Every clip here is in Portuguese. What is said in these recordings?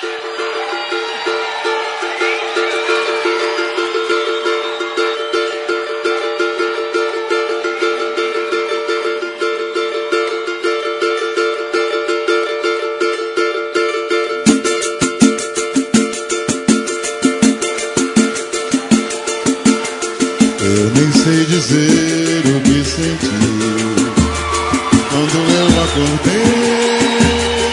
Eu nem sei dizer o que senti quando eu acordei.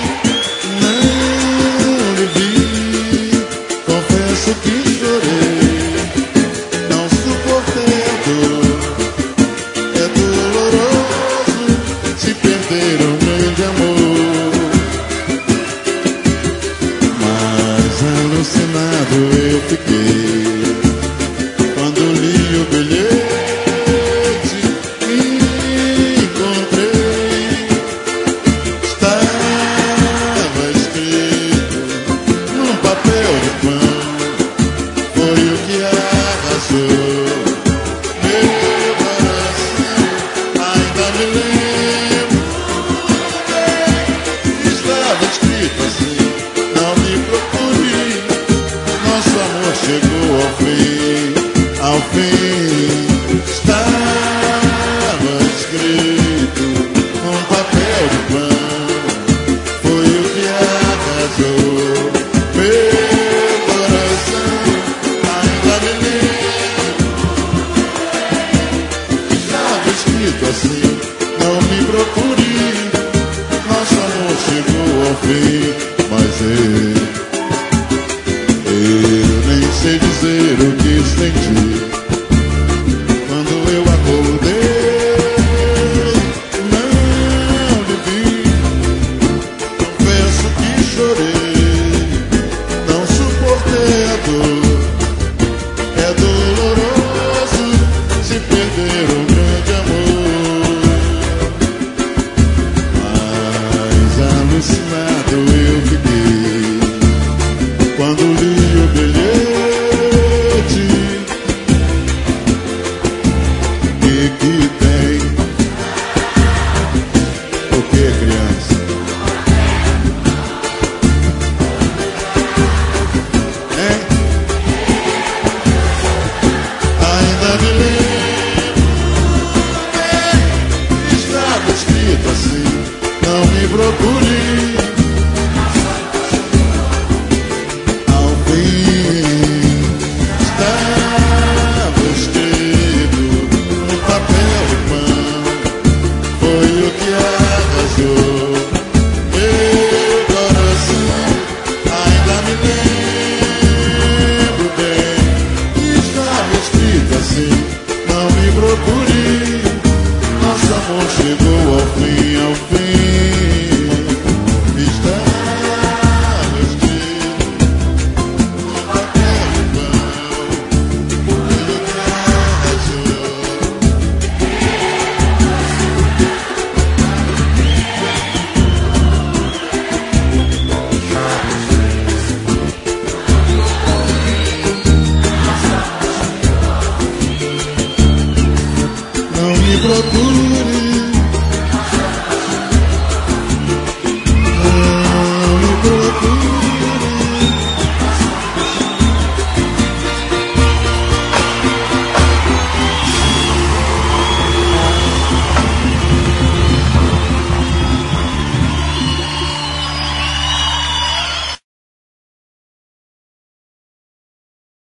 Não lhe vi, confesso que chorei. Não suportei a dor, é doloroso se perder um grande amor. Mas alucinado eu fiquei quando li o bilhete que encontrei. Estava escrito num papel de pão, foi o que arrasou meu coração. Ainda me lembro, estava escrito assim: não me procure, nosso amor chegou ao fim. Ao fim estava escrito num papel de pão, foi o que arrasou meu coração. Ainda me lembro, estava escrito assim: não me procure, nosso amor chegou ao fim. Mas